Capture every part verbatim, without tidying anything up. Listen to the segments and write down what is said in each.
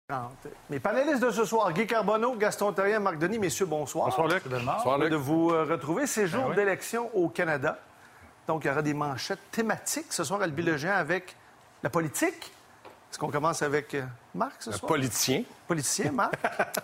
Mes panélistes de ce soir, Guy Carbonneau, Gaston Therrien, Marc Denis, messieurs, bonsoir. Bonsoir, Luc. Bonsoir, Luc. De vous retrouver. C'est jour ben oui. d'élection au Canada. Donc, il y aura des manchettes thématiques ce soir à Le Biologien avec la politique. Est-ce qu'on commence avec Marc ce soir? Politicien. Politicien, Marc?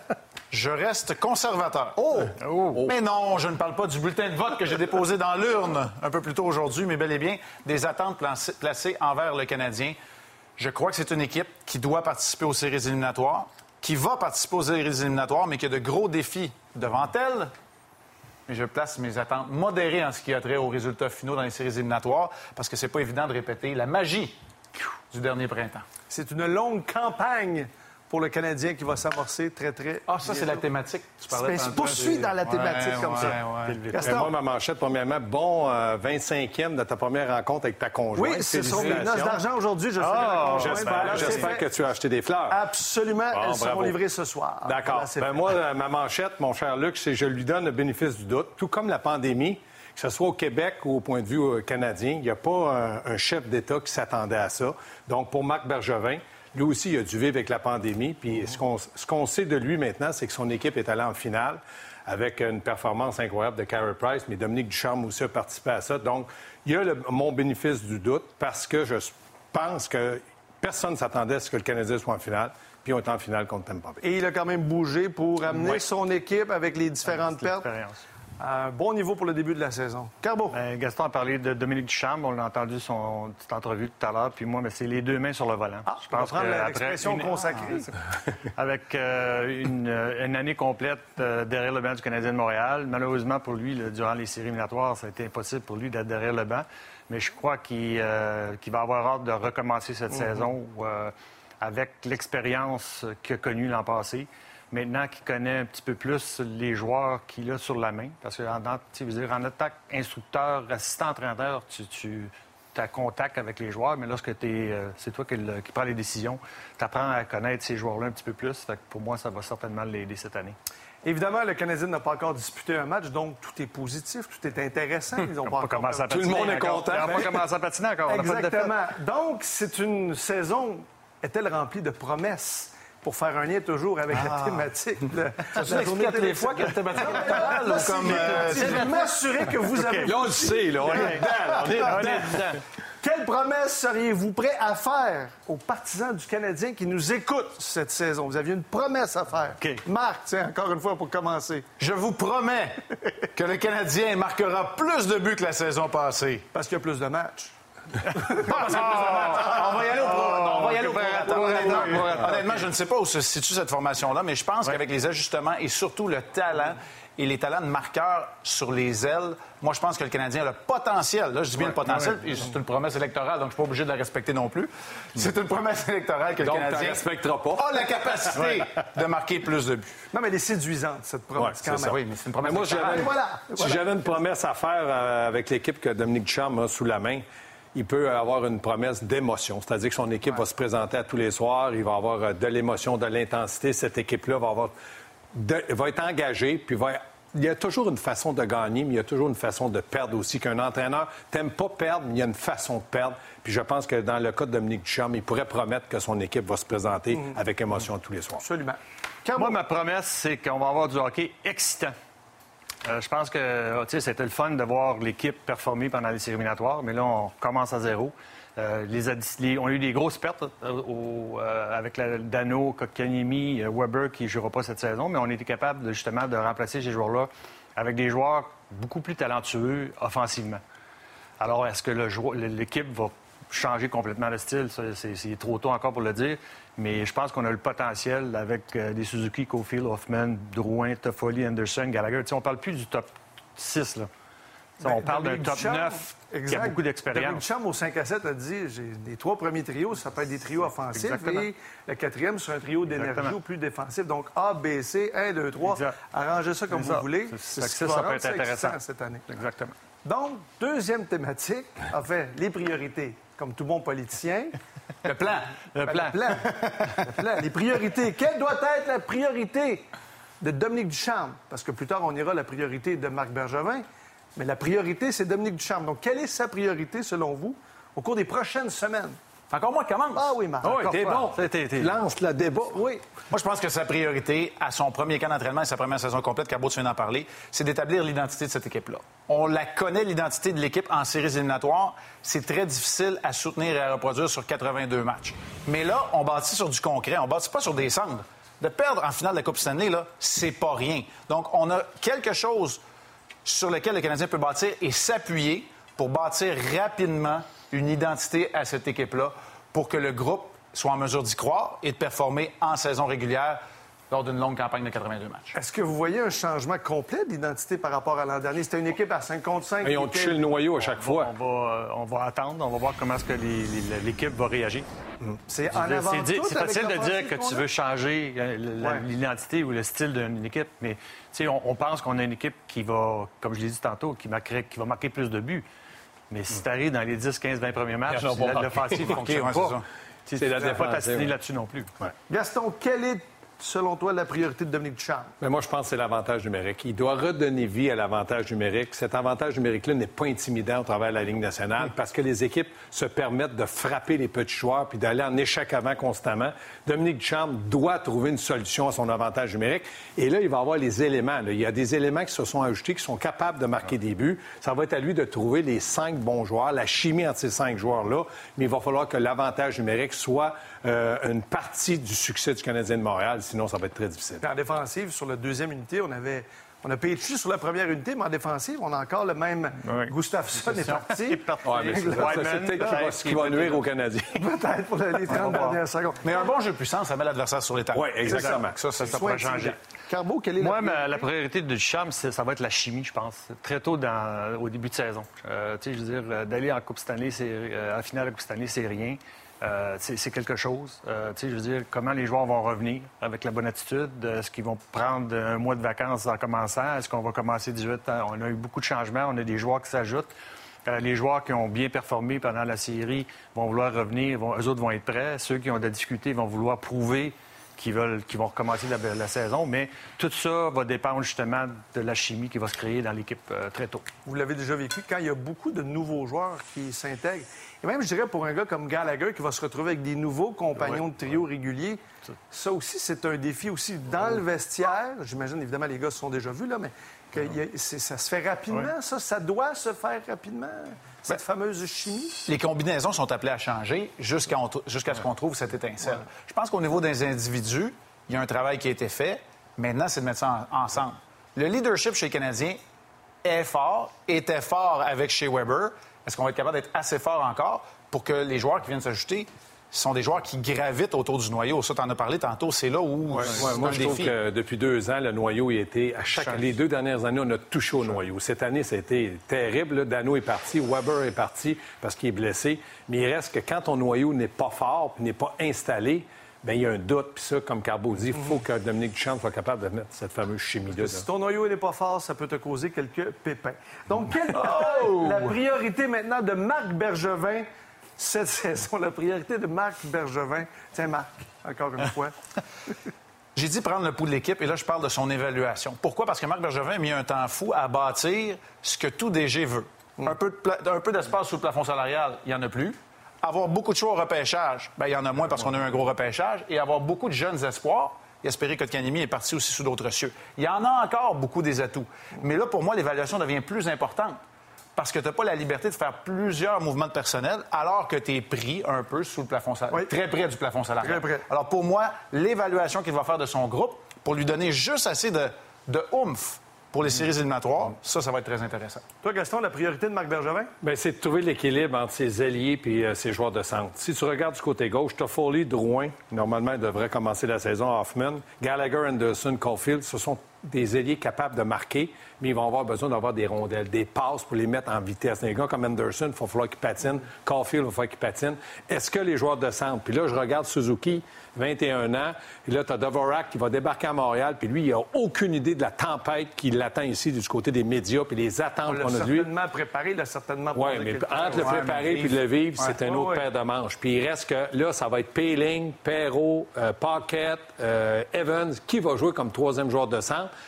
Je reste conservateur. Oh! oh! Mais non, je ne parle pas du bulletin de vote que j'ai déposé dans l'urne un peu plus tôt aujourd'hui, mais bel et bien des attentes placées envers le Canadien. Je crois que c'est une équipe qui doit participer aux séries éliminatoires, qui va participer aux séries éliminatoires, mais qui a de gros défis devant elle. Mais je place mes attentes modérées en ce qui a trait aux résultats finaux dans les séries éliminatoires, parce que c'est pas évident de répéter la magie du dernier printemps. C'est une longue campagne pour le Canadien qui va s'amorcer très, très... Ah, ça, c'est la thématique. Tu parlais Mais je poursuis dans la thématique ouais, comme ouais, ça. Ouais. Gaston? Moi, ma manchette, premièrement, bon euh, vingt-cinquième de ta première rencontre avec ta conjointe. Oui, ce sont mes noces d'argent aujourd'hui. Je ah, suis J'espère, j'espère que tu as acheté des fleurs. Absolument. Bon, elles bravo. seront livrées ce soir. D'accord. Voilà, ben moi, euh, ma manchette, mon cher Luc, c'est je lui donne le bénéfice du doute. Tout comme la pandémie, que ce soit au Québec ou au point de vue euh, canadien, il n'y a pas un, un chef d'État qui s'attendait à ça. Donc, pour Marc Bergevin, lui aussi, il a dû vivre avec la pandémie. Puis ce qu'on, ce qu'on sait de lui maintenant, c'est que son équipe est allée en finale avec une performance incroyable de Carey Price, mais Dominique Ducharme aussi a participé à ça. Donc, il y a le, mon bénéfice du doute parce que je pense que personne ne s'attendait à ce que le Canadien soit en finale. Puis on est en finale contre Tampa Bay. Et il a quand même bougé pour amener oui. son équipe avec les différentes ouais, pertes. À un bon niveau pour le début de la saison. Carbo. Ben, Gaston a parlé de Dominique Ducharme. On l'a entendu son petite entrevue tout à l'heure. Puis moi, mais c'est les deux mains sur le volant. Ah, je pense prendre l'expression une... consacrée. Ah, avec euh, une, une année complète euh, derrière le banc du Canadien de Montréal. Malheureusement pour lui, là, durant les séries éliminatoires, ça a été impossible pour lui d'être derrière le banc. Mais je crois qu'il, euh, qu'il va avoir hâte de recommencer cette mm-hmm. saison euh, avec l'expérience qu'il a connue l'an passé. Maintenant qu'il connaît un petit peu plus les joueurs qu'il a sur la main, parce que en, tu veux dire, en attaque, instructeur, assistant entraîneur, tu, tu as contact avec les joueurs, mais lorsque t'es, euh, c'est toi qui, qui prends les décisions, tu apprends à connaître ces joueurs-là un petit peu plus. Fait que pour moi, ça va certainement l'aider cette année. Évidemment, le Canadien n'a pas encore disputé un match, donc tout est positif, tout est intéressant. Ils n'ont pas, pas encore... commencé à Tout le monde est content. Ils n'ont pas commencé à patiner encore. Exactement. Donc, c'est une saison, est-elle remplie de promesses? Pour faire un lien toujours avec ah. la thématique. Le, ça la journée toutes les fois qu'il y a une thématique électorale. Là, comme, euh, je vais m'assurer que vous avez... Okay. Là, on le sait, là. On est dedans. On est dedans. Quelle promesse seriez-vous prêt à faire aux partisans du Canadien qui nous écoutent cette saison? Vous aviez une promesse à faire. Okay. Marc, tiens, encore une fois pour commencer. Je vous promets que le Canadien marquera plus de buts que la saison passée. Parce qu'il y a plus de matchs. Parce qu'il y a plus de matchs. On va y aller au pro. On va y aller au pro. Honnêtement, honnêtement, je ne sais pas où se situe cette formation-là, mais je pense ouais. qu'avec les ajustements et surtout le talent et les talents de marqueurs sur les ailes, moi, je pense que le Canadien a le potentiel. Là, je dis bien ouais. le potentiel. Ouais. C'est une promesse électorale, donc je ne suis pas obligé de la respecter non plus. C'est une promesse électorale que donc, le Canadien ne respectera pas. A la capacité ouais. de marquer plus de buts. Non, mais elle est séduisante, cette promesse, ouais, quand même. Oui, mais c'est une promesse mais moi, électorale. J'avais, voilà. Si voilà. j'avais une promesse à faire euh, avec l'équipe que Dominique Ducharme a sous la main, il peut avoir une promesse d'émotion. C'est-à-dire que son équipe ouais. va se présenter à tous les soirs, il va avoir de l'émotion, de l'intensité. Cette équipe-là va, avoir de, va être engagée, puis va... Il y a toujours une façon de gagner, mais il y a toujours une façon de perdre aussi. Qu'un entraîneur t'aime pas perdre, mais il y a une façon de perdre. Puis je pense que dans le cas de Dominique Ducharme, il pourrait promettre que son équipe va se présenter mmh. avec émotion mmh. tous les soirs. Absolument. Quand Moi, ma promesse, c'est qu'on va avoir du hockey excitant. Euh, je pense que c'était le fun de voir l'équipe performer pendant les séries éliminatoires, mais là, on commence à zéro. Euh, les, les, on a eu des grosses pertes euh, au, euh, avec la, Dano, Kotkaniemi, euh, Weber qui ne jouera pas cette saison, mais on a été capable de, justement de remplacer ces joueurs-là avec des joueurs beaucoup plus talentueux offensivement. Alors, est-ce que le, l'équipe va changer complètement le style? C'est, c'est, c'est trop tôt encore pour le dire, mais je pense qu'on a le potentiel avec euh, des Suzuki, Caulfield, Hoffman, Drouin, Toffoli, Anderson, Gallagher. T'sais, on ne parle plus du top six, là. Ben, on parle d'un top neuf exact. Qui a beaucoup d'expérience. Dominique Ducharme, au cinq à sept, a dit j'ai les trois premiers trios, ça peut être des trios offensifs. Exactement. Et le quatrième, c'est un trio d'énergie Exactement. Ou plus défensif. Donc A, B, C, un, deux, trois. Exact. Arrangez ça comme exact. vous voulez. C'est, c'est, c'est ça, ça peut être intéressant cette année. Exactement. Donc, deuxième thématique, en fait, les priorités. Comme tout bon politicien. Le plan. Le plan. Le plan. Le plan. Les priorités. Quelle doit être la priorité de Dominique Ducharme? Parce que plus tard, on ira la priorité de Marc Bergevin. Mais la priorité, c'est Dominique Ducharme. Donc, quelle est sa priorité, selon vous, au cours des prochaines semaines? Encore moi qui commence. Ah oui, Marc. Ah oui, t'es bon. T'es, t'es... Lance le débat. Oui. Moi, je pense que sa priorité à son premier camp d'entraînement et sa première saison complète, Carbeau, tu viens d'en parler, c'est d'établir l'identité de cette équipe-là. On la connaît, l'identité de l'équipe en séries éliminatoires. C'est très difficile à soutenir et à reproduire sur quatre-vingt-deux matchs. Mais là, on bâtit sur du concret. On bâtit pas sur des cendres. De perdre en finale de la Coupe Stanley, là, c'est pas rien. Donc, on a quelque chose sur lequel le Canadien peut bâtir et s'appuyer pour bâtir rapidement une identité à cette équipe-là pour que le groupe soit en mesure d'y croire et de performer en saison régulière lors d'une longue campagne de quatre-vingt-deux matchs. Est-ce que vous voyez un changement complet d'identité par rapport à l'an dernier? C'était une équipe à cinq contre cinq. Ils ont touché le noyau à chaque fois. On va, euh, on va attendre, on va voir comment est-ce que les, les, l'équipe va réagir. C'est en avant C'est, dit, tout c'est avec facile de l'offensive dire que qu'on tu a. veux changer euh, la- Ouais. l'identité ou le style d'une équipe, mais tu sais, on, on pense qu'on a une équipe qui va, comme je l'ai dit tantôt, qui, marquerait, qui va marquer plus de buts. Mais si tu arrives dans les dix, quinze, vingt premiers matchs, Ils en ont pas la- marqué. l'offensive ne fonctionne ouais, c'est pas. ça. Tu sais, C'est la tu peux pas défense, t'assiner ouais. là-dessus non plus. Ouais. Gaston, quelle est, selon toi, la priorité de Dominique Ducharme? Mais moi, je pense que c'est l'avantage numérique. Il doit redonner vie à l'avantage numérique. Cet avantage numérique-là n'est pas intimidant au travers de la Ligue nationale parce que les équipes se permettent de frapper les petits joueurs puis d'aller en échec avant constamment. Dominique Ducharme doit trouver une solution à son avantage numérique. Et là, il va avoir les éléments. là. Il y a des éléments qui se sont ajoutés, qui sont capables de marquer des buts. Ça va être à lui de trouver les cinq bons joueurs, la chimie entre ces cinq joueurs-là. Mais il va falloir que l'avantage numérique soit euh, une partie du succès du Canadien de Montréal. Sinon, ça va être très difficile. En défensive, sur la deuxième unité, on avait... On a Petrie sur la première unité, mais en défensive, on a encore le même... Oui. Gustafsson est parti. Ouais, mais c'est, ça, c'est peut-être qui va, ce qui va nuire aux Canadiens. Peut-être pour les trente dernières secondes. Mais un bon jeu de puissance, ça met l'adversaire sur les tables. Oui, exactement. Ça, ça, ça Soit pourrait changer. intimidant. Carbeau, quelle est Moi, la ma- priorité? la priorité de Ducharme, c'est- ça va être la chimie, je pense. Très tôt dans, au début de saison. Euh, tu sais, je veux dire, euh, d'aller en Coupe Stanley, c'est, euh, en finale de Coupe Stanley, c'est rien. Euh, c'est, c'est quelque chose. Euh, tu sais, je veux dire, comment les joueurs vont revenir avec la bonne attitude? Est-ce qu'ils vont prendre un mois de vacances en commençant? Est-ce qu'on va commencer dix-huit ans? On a eu beaucoup de changements. On a des joueurs qui s'ajoutent. Euh, les joueurs qui ont bien performé pendant la série vont vouloir revenir. Vont, eux autres vont être prêts. Ceux qui ont de la difficulté vont vouloir prouver qui veulent, qui vont recommencer la, la saison. Mais tout ça va dépendre justement de la chimie qui va se créer dans l'équipe euh, très tôt. Vous l'avez déjà vécu, quand il y a beaucoup de nouveaux joueurs qui s'intègrent. Et même, je dirais, pour un gars comme Gallagher qui va se retrouver avec des nouveaux compagnons de trio réguliers, ça aussi, c'est un défi aussi dans le vestiaire. J'imagine, évidemment, les gars se sont déjà vus, là, mais que y a- c'est- ça se fait rapidement, ça? Ça doit se faire rapidement, cette fameuse chimie? Les combinaisons sont appelées à changer jusqu'à, on- jusqu'à ce qu'on trouve cette étincelle. Je pense qu'au niveau des individus, il y a un travail qui a été fait. Maintenant, c'est de mettre ça en- ensemble. Le leadership chez les Canadiens est fort, était fort avec chez Weber. Est-ce qu'on va être capable d'être assez fort encore pour que les joueurs qui viennent s'ajouter sont des joueurs qui gravitent autour du noyau? Ça, t'en as parlé tantôt, c'est là où c'est Ouais, moi, un je trouve défi. que depuis deux ans, le noyau il a été à chaque. Les deux dernières années, on a touché au noyau. Cette année, ça a été terrible. là. Dano est parti, Weber est parti parce qu'il est blessé. Mais il reste que quand ton noyau n'est pas fort, puis n'est pas installé, bien, il y a un doute. Puis ça, comme Carbeau dit, il faut que Dominique Ducharme soit capable de mettre cette fameuse chimie-là. Si ton noyau n'est pas fort, ça peut te causer quelques pépins. Donc, quelle est la priorité maintenant de Marc Bergevin cette saison? La priorité de Marc Bergevin. Tiens, Marc, encore une fois. J'ai dit prendre le pouls de l'équipe, et là, je parle de son évaluation. Pourquoi? Parce que Marc Bergevin a mis un temps fou à bâtir ce que tout D G veut. Un, peu de pla- un peu d'espace sous le plafond salarial, il n'y en a plus. Avoir beaucoup de choix au repêchage, bien, il y en a moins parce qu'on a eu un gros repêchage. Et avoir beaucoup de jeunes espoirs, et espérer que Kotkaniemi est parti aussi sous d'autres cieux. Il y en a encore beaucoup des atouts. Mais là, pour moi, l'évaluation devient plus importante. Parce que tu n'as pas la liberté de faire plusieurs mouvements de personnel alors que tu es pris un peu sous le plafond salarial. Oui. Très près du plafond salarial. Très près. Alors, pour moi, l'évaluation qu'il va faire de son groupe pour lui donner juste assez de, de oomph pour les séries éliminatoires, ça, ça va être très intéressant. Toi, Gaston, la priorité de Marc Bergevin? Bien, c'est de trouver l'équilibre entre ses alliés et euh, ses joueurs de centre. Si tu regardes du côté gauche, Toffoli, Drouin, normalement, il devrait commencer la saison. Hoffman, Gallagher, Anderson, Caulfield, ce sont des ailiers capables de marquer, mais ils vont avoir besoin d'avoir des rondelles, des passes pour les mettre en vitesse. Les gars comme Anderson, il va falloir qu'ils patinent. Caulfield, il va falloir qu'ils patinent. Est-ce que les joueurs de centre... Puis là, je regarde Suzuki, vingt et un ans, et là, tu as Dvorak qui va débarquer à Montréal, puis lui, il n'a aucune idée de la tempête qui l'attend ici du côté des médias, puis les On attentes l'a qu'on a de lui. certainement préparé, il l'a certainement Oui, posé mais quelques entre le fois. préparer mais puis de le vivre, c'est un Ouais, autre ouais. paire de manches. Puis il reste que là, ça va être Payling, Perrault, euh, Paquette, euh, Evans, qui va jouer comme troisième joueur de centre.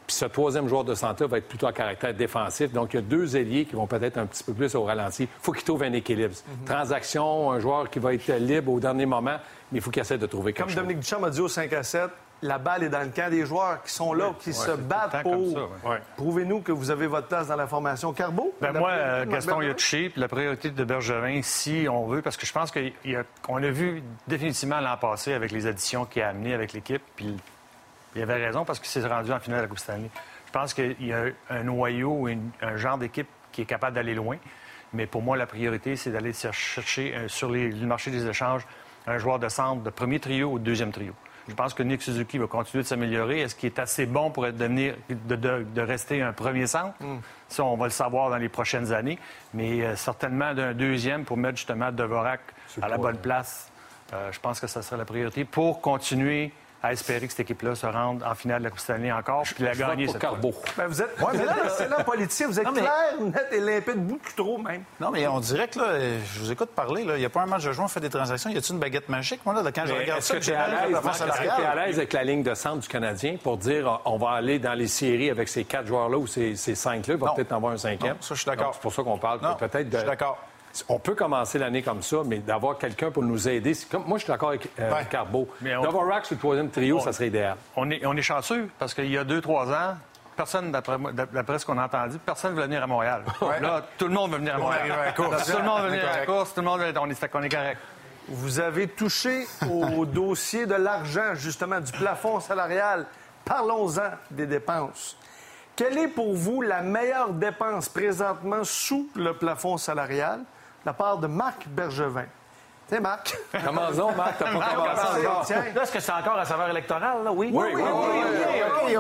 Puis ce troisième joueur de centre va être plutôt à caractère défensif. Donc, il y a deux ailiers qui vont peut-être un petit peu plus au ralenti. Il faut qu'il trouve un équilibre. Mm-hmm. Transaction, un joueur qui va être libre au dernier moment, mais il faut qu'il essaie de trouver quelque Comme chose. Comme Dominique Duchamp a dit au cinq à sept, la balle est dans le camp des joueurs qui sont là, oui. qui ouais, se battent pour... Ça, ouais. Prouvez-nous que vous avez votre place dans la formation. Carbeau? Ben moi, euh, Gaston, il a touché. Puis la priorité de Bergevin, si on veut, parce que je pense qu'on a, a vu définitivement l'an passé avec les additions qu'il a amenées avec l'équipe, puis il avait raison parce qu'il s'est rendu en finale de la Coupe Stanley. Je pense qu'il y a un noyau ou une, un genre d'équipe qui est capable d'aller loin. Mais pour moi, la priorité, c'est d'aller chercher euh, sur les, le marché des échanges un joueur de centre de premier trio ou de deuxième trio. Je pense que Nick Suzuki va continuer de s'améliorer. Est-ce qu'il est assez bon pour devenir, de, de, de rester un premier centre? Mm. Ça, on va le savoir dans les prochaines années. Mais euh, certainement d'un deuxième pour mettre justement Dvorak à la bonne place. Euh, je pense que ça serait la priorité pour continuer à espérer que cette équipe-là se rende en finale de la Coupe Stanley encore, puis la gagner cette fois. Ben vous êtes... Ouais, mais là, c'est là, politicien, vous êtes non, mais... clair, net et limpide, beaucoup trop même. Non, mais on dirait que, là, je vous écoute parler, là, il n'y a pas un match de joueur, on fait des transactions, y a-t-il une baguette magique? Moi, là, quand je mais regarde ça, tu es à l'aise avec la ligne de centre du Canadien pour dire on va aller dans les séries avec ces quatre joueurs-là ou ces, ces cinq-là, il va peut-être en avoir un cinquième. Non, ça, je suis d'accord. C'est pour ça qu'on parle peut-être de... Je suis d'accord. On peut commencer l'année comme ça, mais d'avoir quelqu'un pour nous aider. Comme... Moi, je suis d'accord avec euh, ouais. Carbeau. On... Dvorak sur le troisième trio, on... ça serait idéal. On est, on est chanceux parce qu'il y a deux, trois ans, personne, d'après, d'après ce qu'on a entendu, personne ne veut venir à Montréal. Ouais. Là, tout le monde veut venir à Montréal. À tout le monde veut venir à la course, tout le monde veut... On est, on est correct. Vous avez touché au dossier de l'argent, justement, du plafond salarial. Parlons-en des dépenses. Quelle est pour vous la meilleure dépense présentement sous le plafond salarial? La part de Marc Bergevin. Tiens, Marc. Commençons, Marc. T'as pas commencé encore. Là, est-ce que c'est encore à saveur électorale, là? Oui. Oui, oui, oui.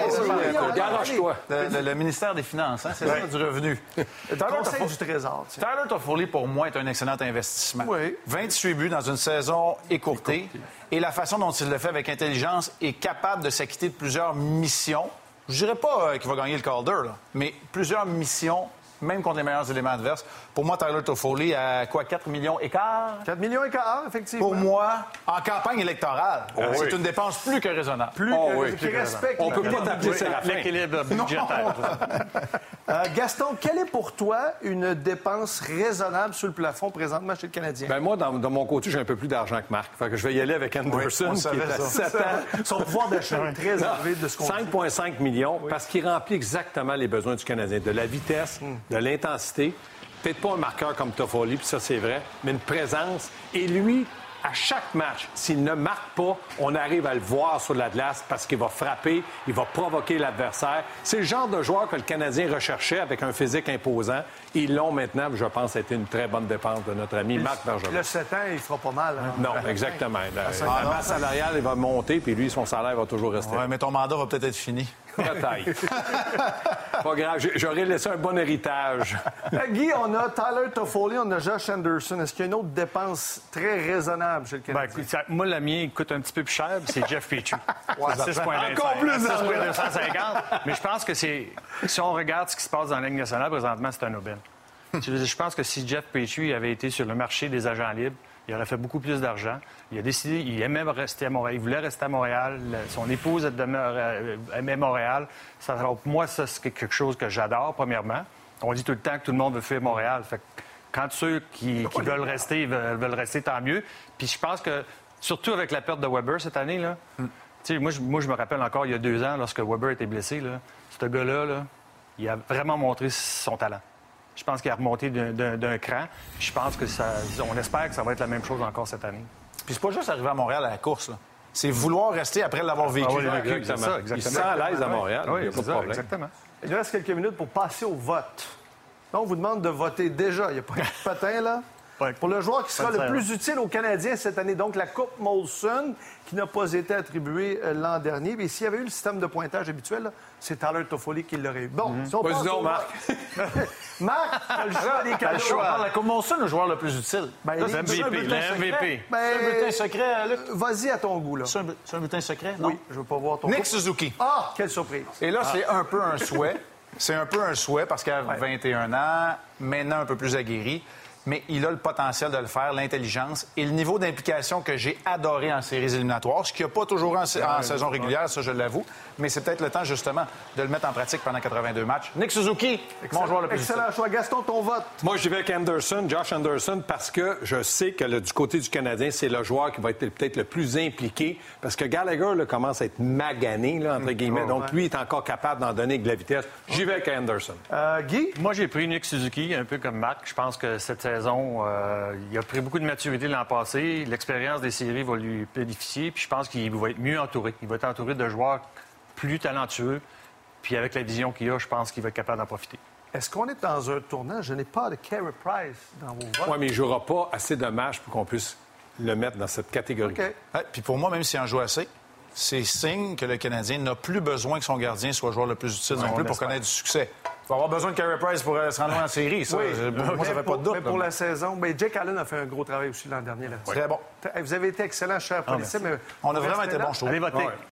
Garoche-toi. Le ministère des Finances, hein, c'est ça, du revenu. Le Conseil du Trésor. Tyler Toffoli, pour moi, est un excellent investissement. Oui. vingt-huit buts dans une saison écourtée. Et la façon dont il le fait avec intelligence est capable de s'acquitter de plusieurs missions. Je dirais pas qu'il va gagner le Calder, là, mais plusieurs missions, même contre les meilleurs éléments adverses. Pour moi, Tyler Toffoli à quoi, quatre millions et quart? quatre millions et quart, effectivement. Pour moi, en campagne électorale, oh, c'est oui. une dépense plus que raisonnable. Plus oh, que, oui, qui respecte... On ne peut pas t'appeler ça l'équilibre budgétaire. euh, Gaston, quelle est pour toi une dépense raisonnable sur le plafond présentement chez le Canadien? Ben moi, dans, dans mon côté, j'ai un peu plus d'argent que Marc. Fait que je vais y aller avec Anderson, oui, qui est à sept ans. Son pouvoir d'achat est très élevé de ce qu'on cinq virgule cinq millions, oui. parce qu'il remplit exactement les besoins du Canadien. De la vitesse, mm. de l'intensité. Peut-être pas un marqueur comme Toffoli, puis ça, c'est vrai, mais une présence. Et lui, à chaque match, s'il ne marque pas, on arrive à le voir sur la glace parce qu'il va frapper, il va provoquer l'adversaire. C'est le genre de joueur que le Canadien recherchait avec un physique imposant. Ils l'ont maintenant, je pense, c'était une très bonne dépense de notre ami Marc Bergevin. Le sept ans, il fera pas mal. Hein? Non, exactement. La, la masse salariale, il va monter, puis lui, son salaire va toujours rester. Oui, mais ton mandat va peut-être être fini. Peut-être. Pas grave, j'aurais laissé un bon héritage. Guy, on a Tyler Toffoli, on a Josh Anderson. Est-ce qu'il y a une autre dépense très raisonnable chez le Canadien? Ben, ça, moi, la mienne coûte un petit peu plus cher, c'est Jeff Petrie. Ouais, six virgule vingt-cinq. Encore plus! six virgule deux cent cinquante. Mais je pense que c'est... Si on regarde ce qui se passe dans la Ligue nationale, présentement, c'est un aubaine. Je pense que si Jeff Petrie avait été sur le marché des agents libres, il aurait fait beaucoup plus d'argent. Il a décidé, il aimait rester à Montréal. Il voulait rester à Montréal. Son épouse aimait Montréal. Ça, alors, pour moi, ça, c'est quelque chose que j'adore, premièrement. On dit tout le temps que tout le monde veut faire Montréal. Fait que quand ceux qui, qui veulent rester veulent, veulent rester, tant mieux. Puis je pense que, surtout avec la perte de Weber cette année, là, mm. tu sais, moi, je, moi, je me rappelle encore, il y a deux ans, lorsque Weber était blessé, là, ce gars-là, là, il a vraiment montré son talent. Je pense qu'il a remonté d'un, d'un, d'un cran. Je pense que ça... On espère que ça va être la même chose encore cette année. Puis c'est pas juste arriver à Montréal à la course, là. C'est vouloir rester après l'avoir vécu. Ah oui, vécu exactement. Ça, exactement. Il se sent à l'aise à Montréal. Oui, il n'y a pas de ça, problème. Exactement. Il nous reste quelques minutes pour passer au vote. Là, on vous demande de voter déjà. Il n'y a pas de patin, là. Ouais. Pour le joueur qui sera le plus utile aux Canadiens cette année, donc la Coupe Molson, qui n'a pas été attribuée euh, l'an dernier. Mais s'il y avait eu le système de pointage habituel, là, c'est Tyler Toffoli qui l'aurait eu. Bon, mm-hmm. si on passe au Marc. Marc, t'as le choix des cadeaux. On parle de la Coupe Molson, le joueur le plus utile. Ben, là, c'est M V P. Le M V P. Ben, c'est un bulletin secret, Luc. Vas-y à ton goût, là. C'est un, c'est un bulletin secret, non? Oui, je veux pas voir ton Nick goût. Suzuki. Ah, quelle surprise. Et là, ah. c'est un peu un souhait. C'est un peu un souhait parce qu'à ouais. vingt et un ans, maintenant un peu plus aguerri, mais il a le potentiel de le faire, l'intelligence et le niveau d'implication que j'ai adoré en séries éliminatoires, ce qu'il n'y a pas toujours en, en saison régulière, ça je l'avoue, mais c'est peut-être le temps justement de le mettre en pratique pendant quatre-vingt-deux matchs. Nick Suzuki, mon joueur le plus Excellent utile. choix. Gaston, ton vote. Moi, je vais avec Anderson, Josh Anderson, parce que je sais que là, du côté du Canadien, c'est le joueur qui va être peut-être le plus impliqué, parce que Gallagher là, commence à être magané, là, entre guillemets. Oh, Donc, ouais. lui est encore capable d'en donner avec de la vitesse. J'y vais avec Anderson. Euh, Guy? Moi, j'ai pris Nick Suzuki, un peu comme Marc. Je pense que cette saison, euh, il a pris beaucoup de maturité l'an passé. L'expérience des séries va lui bénéficier. Puis je pense qu'il va être mieux entouré. Il va être entouré de joueurs plus talentueux. Puis avec la vision qu'il a, je pense qu'il va être capable d'en profiter. Est-ce qu'on est dans un tournant? Je n'ai pas de Carey Price dans vos votes. Oui, mais il ne jouera pas assez de matchs pour qu'on puisse le mettre dans cette catégorie. OK. Ouais, puis pour moi, même s'il en joue assez, c'est signe que le Canadien n'a plus besoin que son gardien soit le joueur le plus utile non plus pour connaître du succès. Il va avoir besoin de Carey Price pour euh, se rendre en série. Ça, Oui. pour moi, ça Mais fait pour, pas de doute. mais pour là. la saison, ben, Jake Allen a fait un gros travail aussi l'an dernier là-dessus. Très bon. Vous avez été excellent, cher policier. mais On a vous vraiment restez été là. bons, je trouve. Allez voter. Ouais.